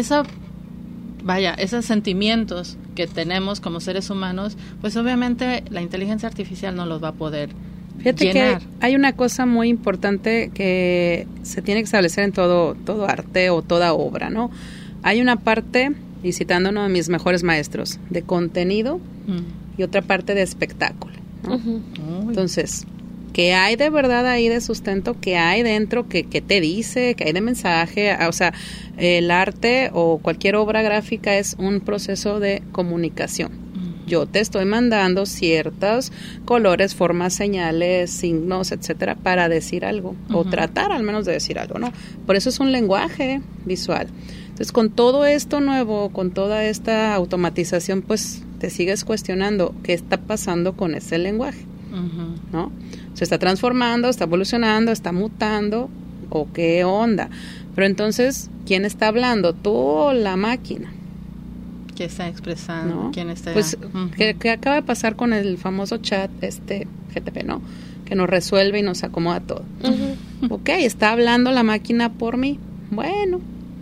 esos sentimientos que tenemos como seres humanos, pues obviamente la inteligencia artificial no los va a poder Fíjate llenar. Que hay una cosa muy importante que se tiene que establecer en todo arte o toda obra, ¿no? Hay una parte, y citando a uno de mis mejores maestros, de contenido y otra parte de espectáculo, ¿no? Entonces, ¿qué hay de verdad ahí de sustento? ¿Qué hay dentro? ¿Qué te dice? ¿Qué hay de mensaje? O sea, el arte o cualquier obra gráfica es un proceso de comunicación. Yo te estoy mandando ciertos colores, formas, señales, signos, etcétera, para decir algo, o tratar al menos de decir algo, ¿no? Por eso es un lenguaje visual. Entonces, con todo esto nuevo, con toda esta automatización, pues te sigues cuestionando qué está pasando con ese lenguaje, ¿no? Se está transformando, está evolucionando, está mutando, o qué onda. Pero entonces, ¿quién está hablando? ¿Tú o la máquina? ¿Qué está expresando? ¿No? ¿Quién está? Pues, ¿qué acaba de pasar con el famoso chat GTP, ¿no? Que nos resuelve y nos acomoda todo. Ok, ¿está hablando la máquina por mí? Bueno.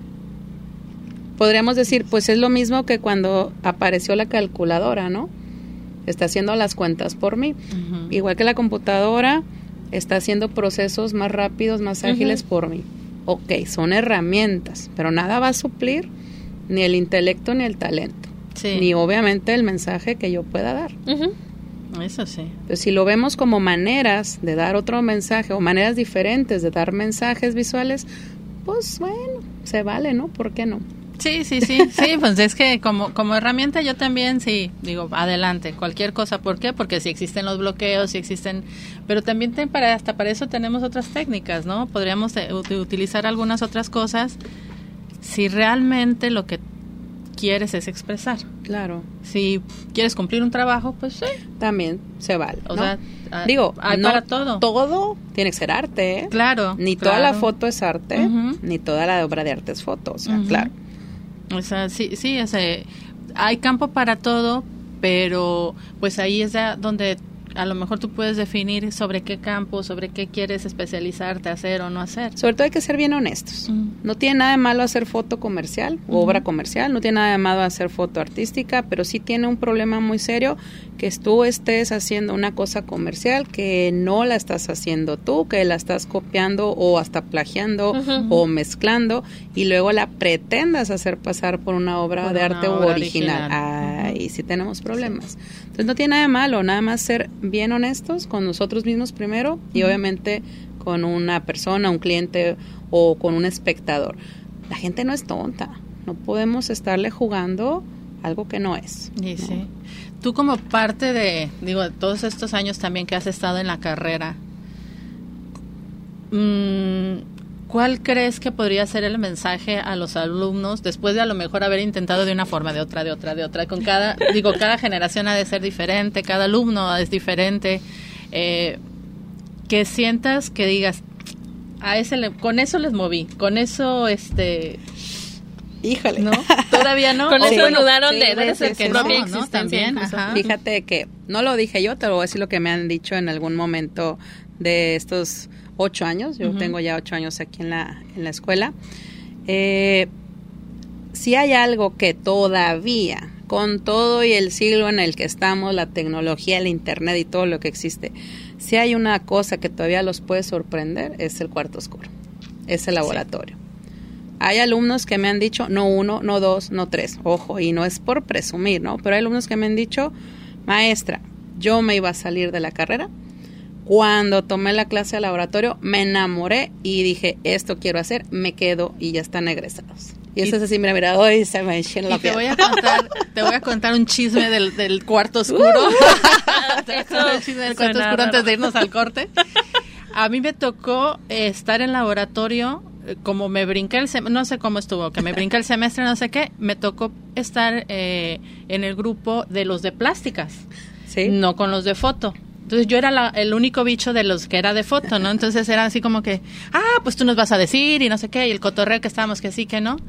Podríamos decir, pues es lo mismo que cuando apareció la calculadora, ¿no? Está haciendo las cuentas por mí. Igual que la computadora está haciendo procesos más rápidos, más ágiles por mí. Ok, son herramientas, pero nada va a suplir ni el intelecto ni el talento. Sí. Ni obviamente el mensaje que yo pueda dar. Eso sí. Entonces, si lo vemos como maneras de dar otro mensaje o maneras diferentes de dar mensajes visuales, pues bueno, se vale, ¿no? ¿Por qué no? Sí, pues es que como herramienta yo también sí, digo, adelante, cualquier cosa. ¿Por qué? Porque si existen los bloqueos, si existen, pero también hasta para eso tenemos otras técnicas, ¿no? Podríamos utilizar algunas otras cosas si realmente lo que quieres es expresar. Claro. Si quieres cumplir un trabajo, pues sí. También se vale, ¿no? O sea, digo, hay para todo. Todo tiene que ser arte, ¿eh? Claro. Ni toda la foto es arte, ni toda la obra de arte es foto, o sea, claro. O sea, sí, o sea, hay campo para todo, pero pues ahí es donde a lo mejor tú puedes definir sobre qué campo, sobre qué quieres especializarte, hacer o no hacer. Sobre todo hay que ser bien honestos. No tiene nada de malo hacer foto comercial o obra comercial, no tiene nada de malo hacer foto artística, pero sí tiene un problema muy serio que tú estés haciendo una cosa comercial que no la estás haciendo tú, que la estás copiando o hasta plagiando o mezclando y luego la pretendas hacer pasar por una obra de arte original. Ahí sí tenemos problemas. Entonces no tiene nada de malo, nada más ser bien honestos con nosotros mismos primero y obviamente con una persona, un cliente o con un espectador. La gente no es tonta, no podemos estarle jugando algo que no es. Y ¿no? Sí. Tú como parte de todos estos años también que has estado en la carrera, ¿cuál crees que podría ser el mensaje a los alumnos después de a lo mejor haber intentado de una forma, de otra? Con cada generación ha de ser diferente, cada alumno es diferente. Que sientas, que digas, con eso les moví, con eso, híjole, ¿no? Todavía no. Con eso dudaron de que propia no, existencia. También, ajá. Fíjate que no lo dije yo, te lo voy a decir lo que me han dicho en algún momento de estos 8 años. Yo tengo ya 8 años aquí en la escuela. Si hay algo que todavía, con todo y el siglo en el que estamos, la tecnología, el internet y todo lo que existe, si hay una cosa que todavía los puede sorprender, es el cuarto oscuro, es el laboratorio. Sí. Hay alumnos que me han dicho, no 1, no 2, no 3, ojo, y no es por presumir, ¿no? Pero hay alumnos que me han dicho, maestra, yo me iba a salir de la carrera. Cuando tomé la clase de laboratorio, me enamoré y dije, esto quiero hacer, me quedo, y ya están egresados. Y eso es así, mira, hoy se me enchina la piel. Te voy a contar un chisme del cuarto oscuro. El chisme del cuarto oscuro antes de irnos al corte. A mí me tocó estar en laboratorio, como me brinqué el semestre, no sé cómo estuvo, que me brinqué el semestre, no sé qué, me tocó estar en el grupo de los de plásticas, ¿sí? No con los de foto. Entonces yo era el único bicho de los que era de foto, ¿no? Entonces era así como que, pues tú nos vas a decir y no sé qué, y el cotorreo que estábamos que sí, que no.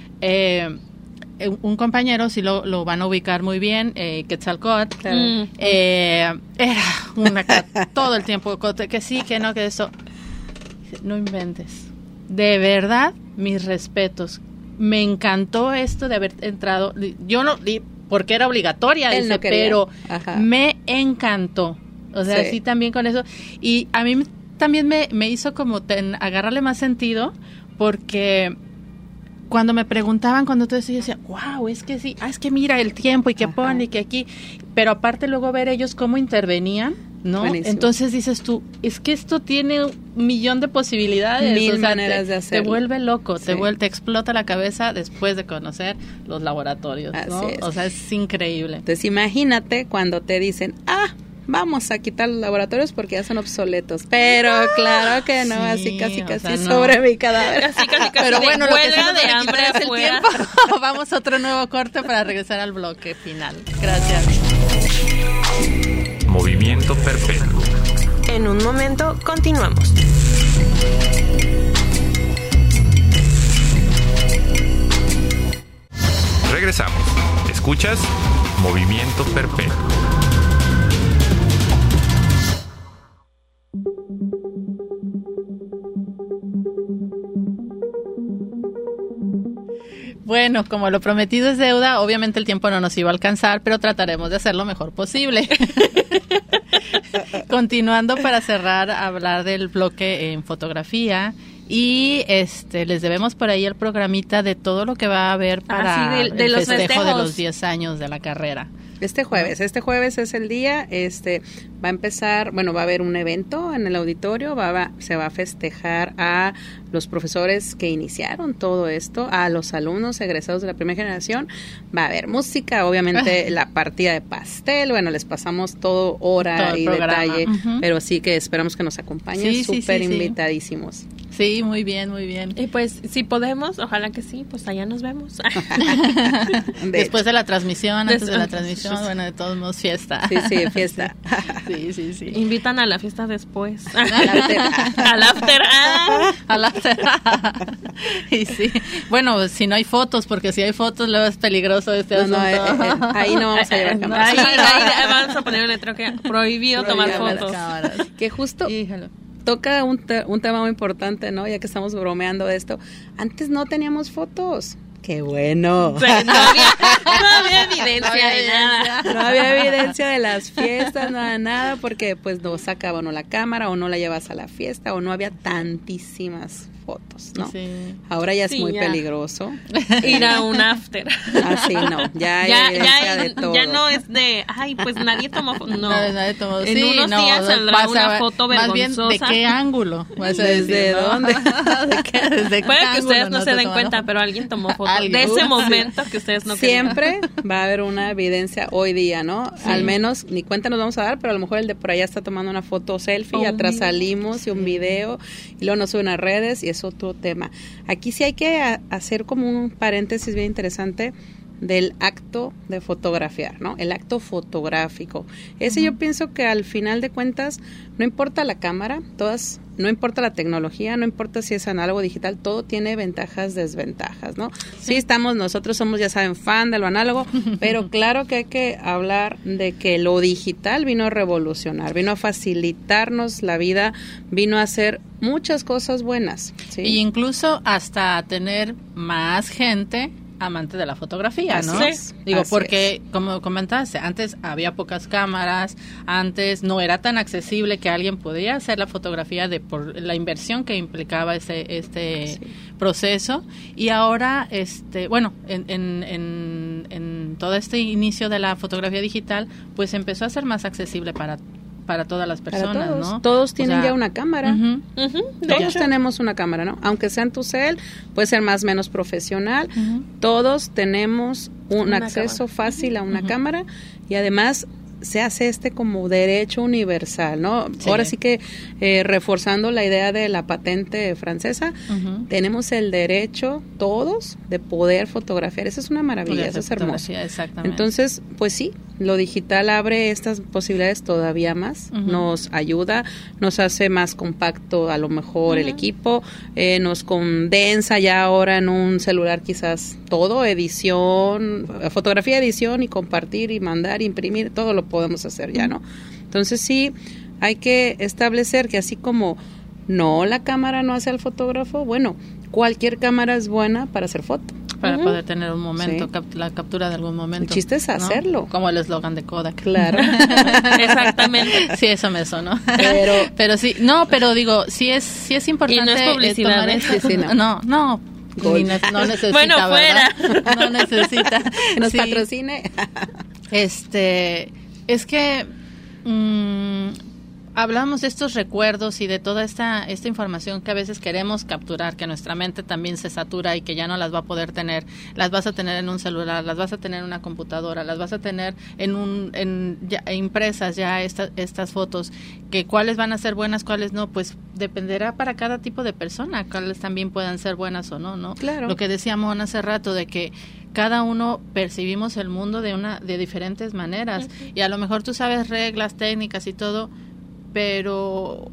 Un compañero, sí lo van a ubicar muy bien, Quetzalcóatl, claro. Era todo el tiempo, que sí, que no, que eso. No inventes. De verdad, mis respetos. Me encantó esto de haber entrado. Yo no, porque era obligatoria, dice, no pero me encantó. O sea, sí también con eso. Y a mí también me hizo como agarrarle más sentido, porque cuando me preguntaban, cuando todo eso, yo decía, wow, es que sí, es que mira el tiempo y que pone y que aquí. Pero aparte luego ver ellos cómo intervenían, ¿no? Buenísimo. Entonces dices tú, es que esto tiene 1,000,000 de posibilidades. 1000 maneras de hacerlo. Te vuelve loco, te explota la cabeza después de conocer los laboratorios, ¿no? Así es. O sea, es increíble. Entonces imagínate cuando te dicen, vamos a quitar los laboratorios porque ya son obsoletos. Pero claro que no, así casi sobre mi cadáver. Casi pero bueno, lo que sí de hambre es el tiempo. Vamos a otro nuevo corte para regresar al bloque final. Gracias. Movimiento perpetuo. En un momento continuamos. Regresamos. ¿Escuchas? Movimiento perpetuo. Bueno, como lo prometido es deuda, obviamente el tiempo no nos iba a alcanzar, pero trataremos de hacer lo mejor posible. Continuando para cerrar, hablar del bloque en fotografía. Y les debemos por ahí el programita de todo lo que va a haber para de el los festejo de los 10 años de la carrera. Este jueves es el día, va a empezar, va a haber un evento en el auditorio, se va a festejar a los profesores que iniciaron todo esto, a los alumnos egresados de la primera generación, va a haber música, obviamente la partida de pastel, les pasamos todo y detalle, pero sí que esperamos que nos acompañen, súper invitadísimos. Sí, muy bien, muy bien. Y pues, si podemos, ojalá que sí, pues allá nos vemos. Después de la transmisión, antes de la transmisión, de todos modos, fiesta. Sí, fiesta. Sí. Invitan a la fiesta después. Al after. Al after. Y sí. Bueno, si no hay fotos, porque si hay fotos, luego es peligroso asunto. Ahí no vamos a llevar cámaras. Ahí vamos a poner un letrero que prohibido tomar fotos. Que justo... Toca un tema muy importante, ¿no? Ya que estamos bromeando de esto. Antes no teníamos fotos. ¡Qué bueno! No había evidencia de nada. No había evidencia de las fiestas, nada, porque pues no sacaba uno la cámara o no la llevas a la fiesta o no había tantísimas fotos, ¿no? Sí. Ahora ya es muy peligroso ir a un after. Así no, ya hay evidencia de todo. Ya no es de, pues nadie tomó foto. No, nadie tomó. En unos días saldrá una foto vergonzosa. Más bien, ¿de qué ángulo? ¿Desde dónde? Puede que ustedes no se den cuenta, pero alguien tomó foto de ese momento que ustedes no siempre va a haber una evidencia hoy día, ¿no? Sí. Al menos, ni cuenta nos vamos a dar, pero a lo mejor el de por allá está tomando una foto selfie y atrás salimos y un video y luego nos suben a redes y es otro tema. Aquí sí hay que hacer como un paréntesis bien interesante del acto de fotografiar, ¿no? El acto fotográfico. Ese yo pienso que al final de cuentas no importa la cámara, no importa la tecnología, no importa si es análogo o digital, todo tiene ventajas, desventajas, ¿no? Sí, nosotros somos, ya saben, fan de lo análogo, pero claro que hay que hablar de que lo digital vino a revolucionar, vino a facilitarnos la vida, vino a hacer muchas cosas buenas, ¿sí? Y incluso hasta tener más gente amante de la fotografía, ¿no? Sí. Digo, porque como comentaste, antes había pocas cámaras, antes no era tan accesible que alguien podía hacer la fotografía por la inversión que implicaba este proceso, y ahora en todo este inicio de la fotografía digital, pues empezó a ser más accesible para para todas las personas, para todos. ¿no? Todos tienen ya una cámara. De Todos hecho. tenemos una cámara, ¿no? Aunque sea en tu cel, puede ser más o menos profesional. Todos tenemos un Una acceso cámara. fácil a una cámara y además se hace como derecho universal, ¿no? Sí. Ahora sí que reforzando la idea de la patente francesa, tenemos el derecho todos de poder fotografiar. Eso es una maravilla, eso es hermoso. Exactamente. Entonces, pues sí, lo digital abre estas posibilidades todavía más, nos ayuda, nos hace más compacto a lo mejor el equipo, nos condensa ya ahora en un celular quizás todo, edición, fotografía, edición y compartir y mandar, imprimir, todo lo podemos hacer ya, ¿no? Entonces sí, hay que establecer que así como no, la cámara no hace al fotógrafo, bueno, cualquier cámara es buena para hacer foto. Para poder tener un momento, Sí. la captura de algún momento. El chiste es ¿no? hacerlo. Como el eslogan de Kodak. Claro. Exactamente. Sí, eso me sonó. Pero sí, no, pero digo, sí es importante. Y no es publicidad, tomar ¿eh? esta- Sí, no. No. Gol. No necesita, Bueno, ¿verdad? No necesita. que nos Sí. patrocine. Es que hablamos de estos recuerdos y de toda esta información que a veces queremos capturar, que nuestra mente también se satura y que ya no las va a poder tener. Las vas a tener en un celular, las vas a tener en una computadora, las vas a tener impresas ya estas fotos. Que cuáles van a ser buenas, cuáles no, pues dependerá para cada tipo de persona, cuáles también puedan ser buenas o no, ¿no? Claro. Lo que decía Mona hace rato de que cada uno percibimos el mundo de diferentes maneras y a lo mejor tú sabes reglas, técnicas y todo, pero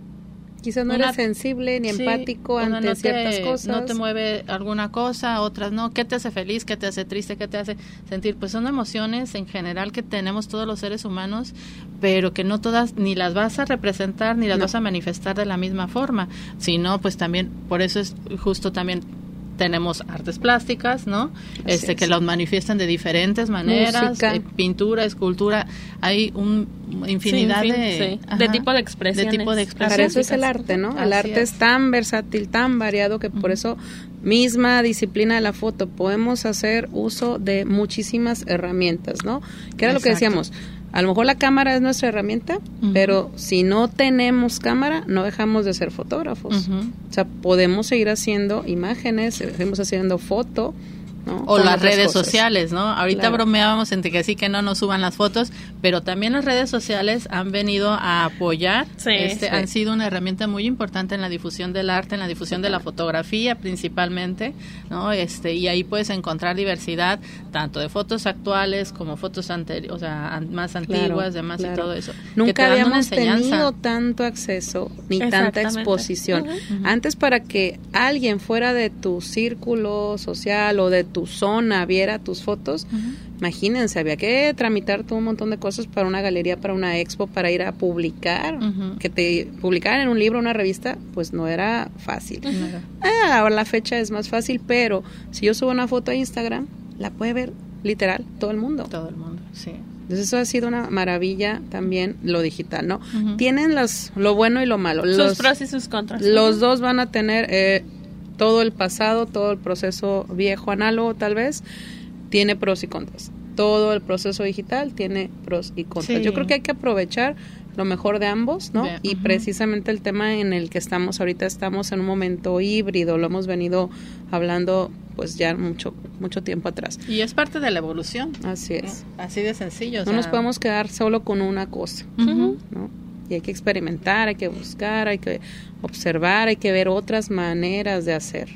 Quizás no eres sensible ni sí, empático uno ante ciertas cosas. no te mueve alguna cosa, otras no. ¿Qué te hace feliz? ¿Qué te hace triste? ¿Qué te hace sentir? Pues son emociones en general que tenemos todos los seres humanos, pero que no todas ni las vas a representar ni las vas a manifestar de la misma forma, sino pues también, por eso es justo también tenemos artes plásticas, ¿no? Así Que es. los manifiestan de diferentes maneras, Música. Pintura, escultura, hay infinidad Sí, de sí. De tipo de expresiones. de tipo de Para expresiones. eso es el arte, ¿no? El Así arte es tan versátil, tan variado que por eso misma disciplina de la foto podemos hacer uso de muchísimas herramientas, ¿no? Que era lo que Exacto. decíamos. A lo mejor la cámara es nuestra herramienta, pero si no tenemos cámara, no dejamos de ser fotógrafos. O sea, podemos seguir haciendo imágenes, seguimos haciendo foto, ¿no? O Con las otras redes cosas. sociales, ¿no? Ahorita Claro. bromeábamos entre que sí que no nos suban las fotos, pero también las redes sociales han venido a apoyar, Sí, sí. han sido una herramienta muy importante en la difusión del arte, en la difusión de la fotografía principalmente, ¿no? Y ahí puedes encontrar diversidad tanto de fotos actuales como fotos o sea, más antiguas, demás claro. y todo eso. que te Nunca dan una habíamos enseñanza. tenido tanto acceso ni tanta Exactamente. exposición. Antes, para que alguien fuera de tu círculo social o de tu zona viera tus fotos, imagínense, había que tramitar todo un montón de cosas para una galería, para una expo, para ir a publicar, que te publicaran en un libro, una revista, pues no era fácil. Ahora la fecha es más fácil, pero si yo subo una foto a Instagram, la puede ver literal todo el mundo. Todo el mundo, sí. Entonces eso ha sido una maravilla también lo digital, ¿no? Tienen lo bueno y lo malo. Sus pros y sus contras. Los dos van a tener todo el pasado, todo el proceso viejo análogo tal vez, tiene pros y contras. Todo el proceso digital tiene pros y contras. Sí. Yo creo que hay que aprovechar lo mejor de ambos, ¿no? De- Y precisamente el tema en el que estamos ahorita, estamos en un momento híbrido, lo hemos venido hablando pues ya mucho tiempo atrás. Y es parte de la evolución. Así es. ¿No? Así de sencillo. o No sea, nos podemos quedar solo con una cosa, ¿no? Y hay que experimentar, hay que buscar, hay que observar, hay que ver otras maneras de hacer.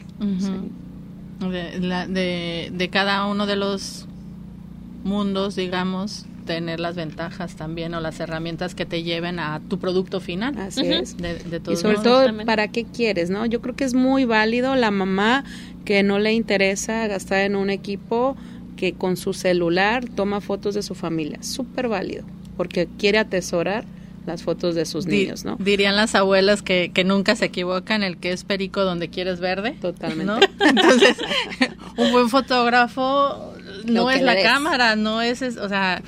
Sí. de cada uno de los mundos, digamos, tener las ventajas también o las herramientas que te lleven a tu producto final. Así es. De Y todos sobre modos. todo, Exactamente. ¿para qué quieres, no? Yo creo que es muy válido la mamá que no le interesa gastar en un equipo que con su celular toma fotos de su familia. Súper válido, porque quiere atesorar las fotos de sus niños, ¿no? Dirían las abuelas que nunca se equivocan, el que es perico donde quieres verde. Totalmente. ¿no? Entonces, un buen fotógrafo no Lo que es le la des. cámara, no es, o sea,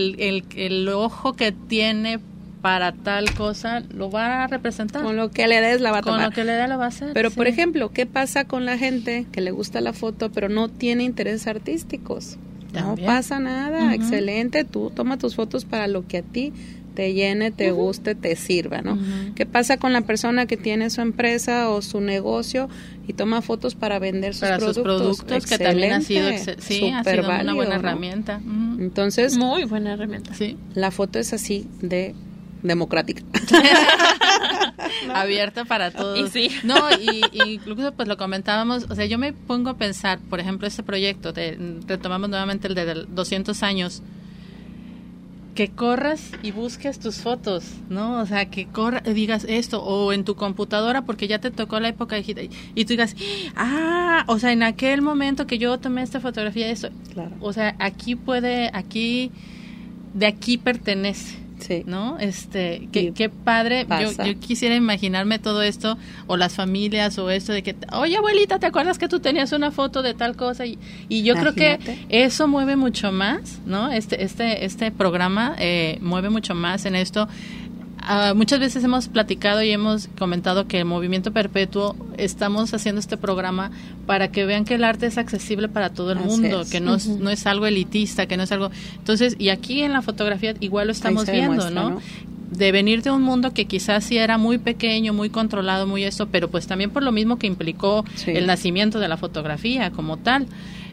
el ojo que tiene para tal cosa lo va a representar. Con lo que le des la va a Con tomar. lo que le da lo va a hacer. Pero, sí. por ejemplo, ¿qué pasa con la gente que le gusta la foto pero no tiene intereses artísticos? También. No pasa nada, excelente, tú toma tus fotos para lo que a ti te llene, te guste, te sirva, ¿no? ¿Qué pasa con la persona que tiene su empresa o su negocio y toma fotos para vender sus productos? Que también ha sido, válido, una buena ¿no? herramienta. Entonces, muy buena herramienta. Sí. La foto es así de democrática. Abierta para todos. Y sí. No, y incluso pues lo comentábamos, o sea, yo me pongo a pensar, por ejemplo, este proyecto, retomamos nuevamente el de 200 años, que corras y busques tus fotos, ¿no? O sea, que digas esto, o en tu computadora, porque ya te tocó la época digital, y tú digas, o sea, en aquel momento que yo tomé esta fotografía, eso, claro. O sea, de aquí pertenece. Sí. ¿No? Qué padre. Yo quisiera imaginarme todo esto, o las familias, o esto de que, oye, abuelita, ¿te acuerdas que tú tenías una foto de tal cosa? Y yo creo que eso mueve mucho más, ¿no? Este programa mueve mucho más en esto. Muchas veces hemos platicado y hemos comentado que el Movimiento Perpetuo estamos haciendo este programa para que vean que el arte es accesible para todo el mundo, que no es algo elitista, que no es algo... Entonces, y aquí en la fotografía igual lo estamos viendo, ¿no? De venir de un mundo que quizás sí era muy pequeño, muy controlado, muy esto, pero pues también por lo mismo que implicó el nacimiento de la fotografía como tal,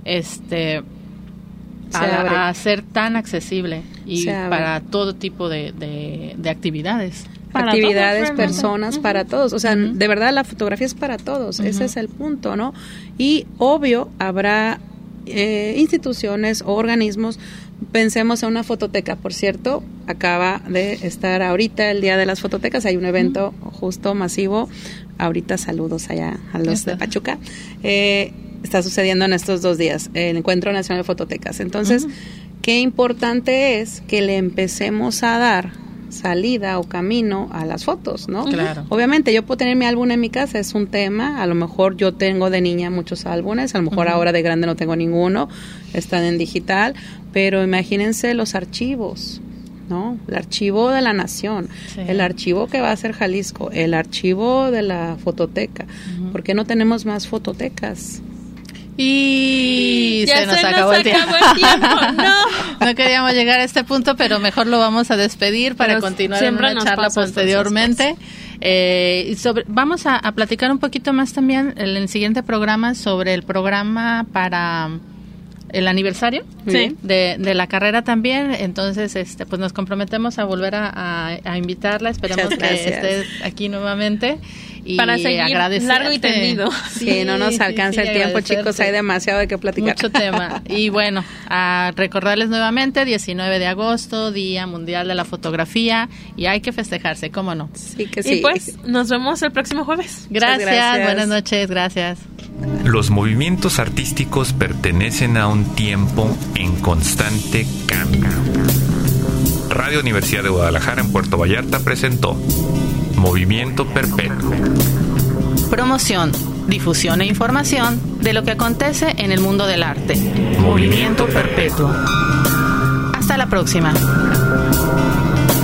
a ser tan accesible y para todo tipo de actividades. Actividades, personas, para todos. O sea, de verdad la fotografía es para todos. Ese es el punto, ¿no? Y obvio habrá instituciones o organismos. Pensemos en una fototeca, por cierto, acaba de estar ahorita el Día de las Fototecas, hay un evento justo masivo, ahorita saludos allá a los de Pachuca, está sucediendo en estos 2 días, el Encuentro Nacional de Fototecas. Entonces, qué importante es que le empecemos a dar salida o camino a las fotos, ¿no? Claro. Obviamente yo puedo tener mi álbum en mi casa, es un tema, a lo mejor yo tengo de niña muchos álbumes, a lo mejor ahora de grande no tengo ninguno, están en digital, pero imagínense los archivos, ¿no? El archivo de la nación, el archivo que va a ser Jalisco, el archivo de la fototeca. ¿Por qué no tenemos más fototecas? Y se nos acabó el tiempo. No queríamos llegar a este punto, pero mejor lo vamos a despedir para continuar en una charla posteriormente. Vamos a platicar un poquito más también en el siguiente programa sobre el programa para el aniversario de la carrera también. Entonces pues nos comprometemos a volver a invitarla. Esperemos que esté aquí nuevamente y para seguir largo y tendido. Sí, no nos alcanza el tiempo, chicos, hay demasiado de qué platicar. Mucho tema. Y bueno, a recordarles nuevamente, 19 de agosto, Día Mundial de la Fotografía, y hay que festejarse, ¿cómo no? Sí que sí. Y pues nos vemos el próximo jueves. Gracias. Buenas noches, gracias. Los movimientos artísticos pertenecen a un tiempo en constante cambio. Radio Universidad de Guadalajara en Puerto Vallarta presentó Movimiento Perpetuo. Promoción, difusión e información de lo que acontece en el mundo del arte. Movimiento Perpetuo. Hasta la próxima.